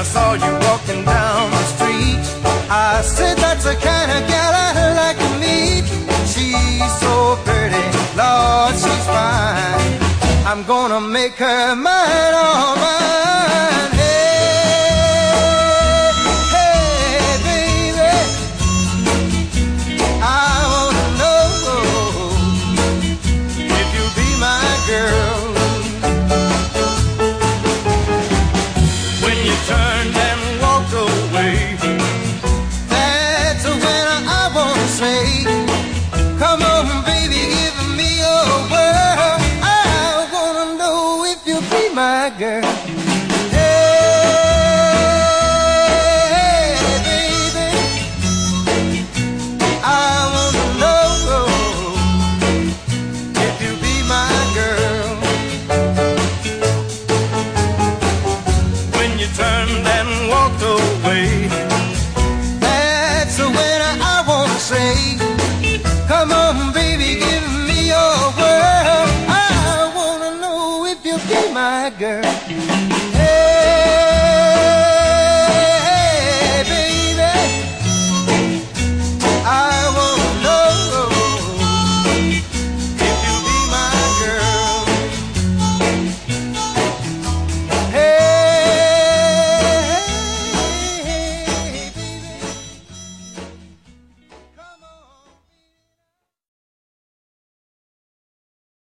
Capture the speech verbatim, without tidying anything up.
saw you walking down the street. I said that's the kind of gal I like to meet. She's so pretty, Lord, she's fine. I'm gonna make her mine, all mine. Hey, hey, baby, I wanna know if you'll be my girl. When you turned and walked away, that's when I wanna say, come on, baby, give me your word. I wanna know if you'll be my girl. Hey, baby, I wanna know if you'll be my girl. When you turned and walked away,